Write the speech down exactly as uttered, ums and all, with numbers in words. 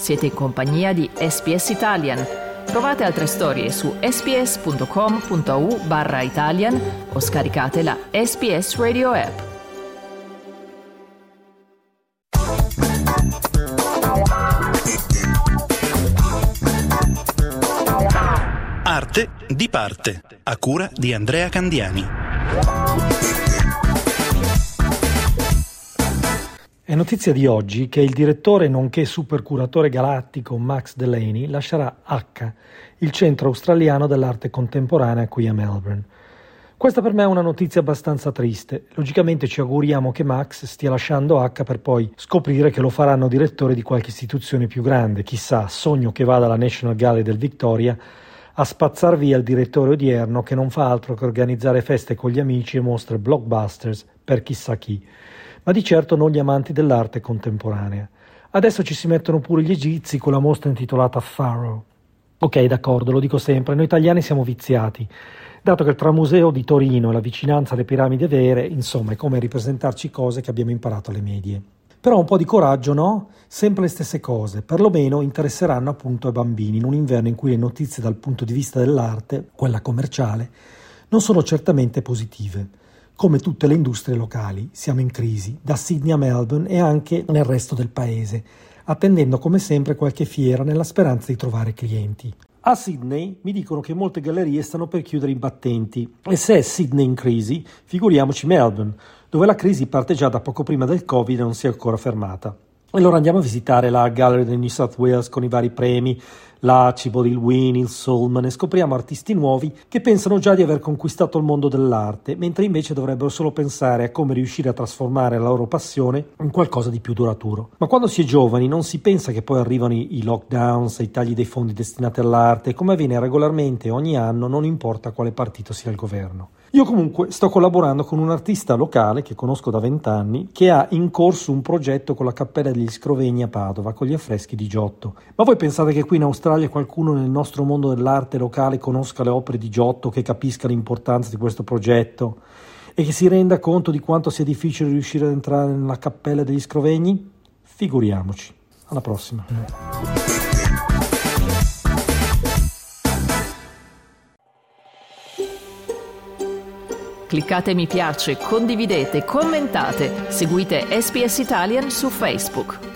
Siete in compagnia di S B S Italian. Trovate altre storie su sbs.com.au barra Italian o scaricate la S B S Radio app. Arte di parte, a cura di Andrea Candiani. È notizia di oggi che il direttore nonché supercuratore galattico Max Delaney lascerà H, il centro australiano dell'arte contemporanea qui a Melbourne. Questa per me è una notizia abbastanza triste. Logicamente ci auguriamo che Max stia lasciando H per poi scoprire che lo faranno direttore di qualche istituzione più grande. Chissà, sogno che vada alla National Gallery del Victoria a spazzar via il direttore odierno che non fa altro che organizzare feste con gli amici e mostre blockbusters per chissà chi. Ma di certo non gli amanti dell'arte contemporanea. Adesso ci si mettono pure gli egizi con la mostra intitolata Pharaoh. Ok, d'accordo, lo dico sempre, noi italiani siamo viziati, dato che tra museo di Torino e la vicinanza alle piramidi vere, insomma, è come ripresentarci cose che abbiamo imparato alle medie. Però un po' di coraggio, no? Sempre le stesse cose, perlomeno interesseranno appunto ai bambini in un inverno in cui le notizie dal punto di vista dell'arte, quella commerciale, non sono certamente positive. Come tutte le industrie locali, siamo in crisi, da Sydney a Melbourne e anche nel resto del paese, attendendo come sempre qualche fiera nella speranza di trovare clienti. A Sydney mi dicono che molte gallerie stanno per chiudere i battenti e se è Sydney in crisi, figuriamoci Melbourne, dove la crisi parte già da poco prima del Covid e non si è ancora fermata. Allora andiamo a visitare la Gallery del New South Wales con i vari premi, l'Archibald, il Wynne, il Solman, e scopriamo artisti nuovi che pensano già di aver conquistato il mondo dell'arte, mentre invece dovrebbero solo pensare a come riuscire a trasformare la loro passione in qualcosa di più duraturo. Ma quando si è giovani non si pensa che poi arrivano i, i lockdowns, i tagli dei fondi destinati all'arte, come avviene regolarmente ogni anno, non importa quale partito sia il governo. Io comunque sto collaborando con un artista locale che conosco da vent'anni che ha in corso un progetto con la Cappella degli Scrovegni a Padova con gli affreschi di Giotto. Ma voi pensate che qui in Australia qualcuno nel nostro mondo dell'arte locale conosca le opere di Giotto, che capisca l'importanza di questo progetto e che si renda conto di quanto sia difficile riuscire ad entrare nella Cappella degli Scrovegni? Figuriamoci. Alla prossima. Cliccate mi piace, condividete, commentate, seguite S B S Italian su Facebook.